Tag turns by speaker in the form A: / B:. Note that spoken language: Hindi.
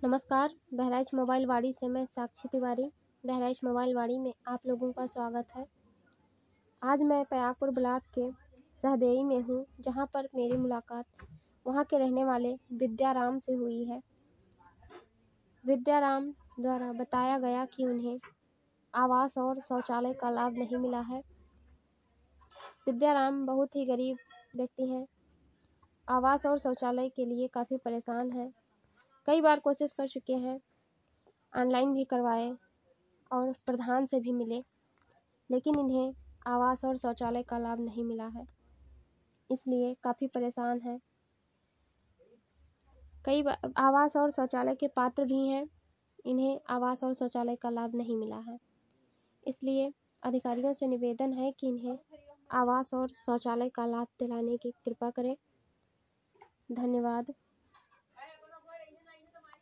A: नमस्कार, बहराइच मोबाइल वाड़ी से मैं साक्षी तिवारी। बहराइच मोबाइल वाड़ी में आप लोगों का स्वागत है। आज मैं पयागपुर ब्लॉक के सहदेई में हूँ, जहाँ पर मेरी मुलाकात वहाँ के रहने वाले विद्याराम से हुई है। विद्याराम द्वारा बताया गया कि उन्हें आवास और शौचालय का लाभ नहीं मिला है। विद्याराम बहुत ही गरीब व्यक्ति हैं। आवास और शौचालय के लिए काफ़ी परेशान हैं। कई बार कोशिश कर चुके हैं, ऑनलाइन भी करवाए और प्रधान से भी मिले, लेकिन इन्हें आवास और शौचालय का लाभ नहीं मिला है, इसलिए काफ़ी परेशान हैं। कई बार आवास और शौचालय के पात्र भी हैं, इन्हें आवास और शौचालय का लाभ नहीं मिला है, इसलिए अधिकारियों से निवेदन है कि इन्हें आवास और शौचालय का लाभ दिलाने की कृपा करें। धन्यवाद।